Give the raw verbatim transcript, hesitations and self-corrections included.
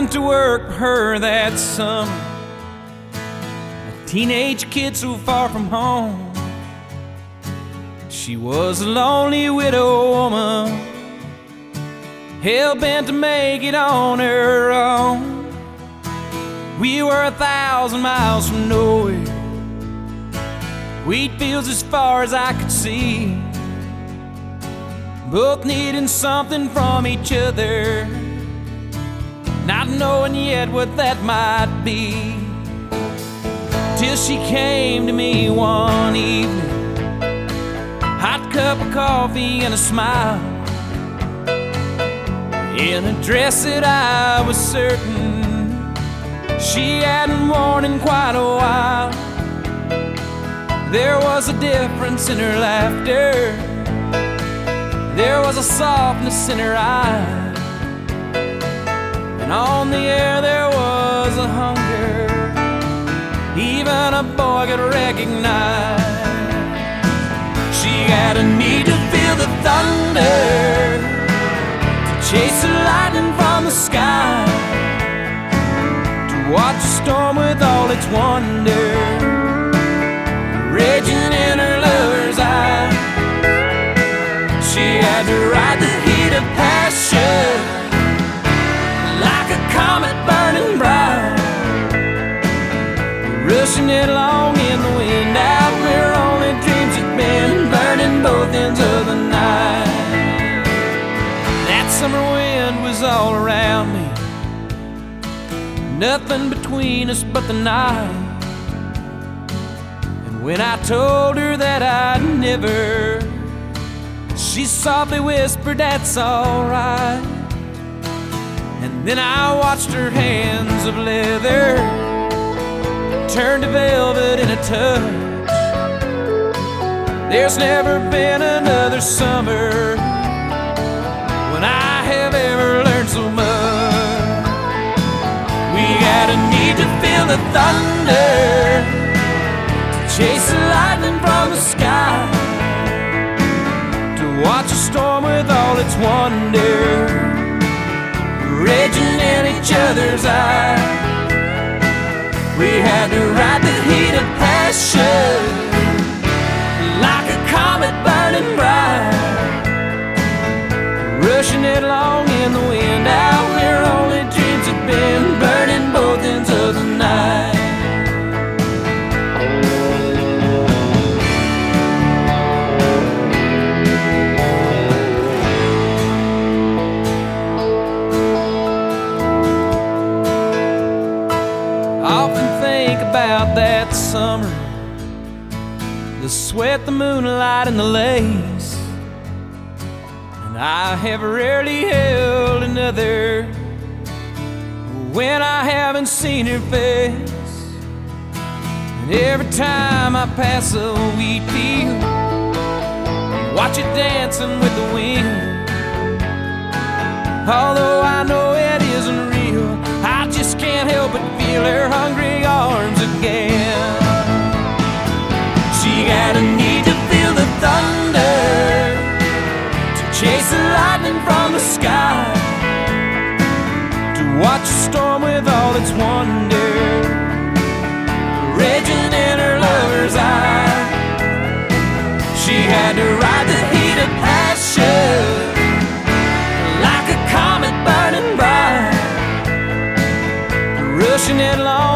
went to work for her that summer, a teenage kid so far from home. She was a lonely widow woman, hell-bent to make it on her own. We were a thousand miles from nowhere, wheat fields as far as I could see, both needing something from each other, not knowing yet what that might be. Till she came to me one evening, hot cup of coffee and a smile, in a dress that I was certain she hadn't worn in quite a while. There was a difference in her laughter, there was a softness in her eyes, and on the air there was a hunger even a boy could recognize. She had a need to feel the thunder, to chase the lightning from the sky, to watch a storm with all its wonder raging in her lover's eyes. She had to ride the heat of passion like a comet burning bright, rushing it along in the wind out where only dreams had been, burning both ends of the night. That summer wind was all around me, nothing between us but the night. And when I told her that I'd never, she softly whispered, "That's alright." And then I watched her hands of leather turn to velvet in a touch. There's never been another summer when I have ever learned so much. We had a need to feel the thunder, to chase the lightning from the sky, to watch a storm with all its wonder raging in each other's eyes. We had to ride the heat of passion like a comet burning bright, rushing it along in the wind out where only dreams had been, burning both ends of the night. About that summer, the sweat, the moonlight, and the lace, and I have rarely held another when I haven't seen her face. And every time I pass a wheat field, watch it dancing with the wind, although I know it isn't real, I just can't help but feel her hungry arms again. She had a need to feel the thunder, to chase the lightning from the sky, to watch a storm with all its wonder raging in her lover's eyes. She had to ride the heat of passion like a comet burning bright, rushing it along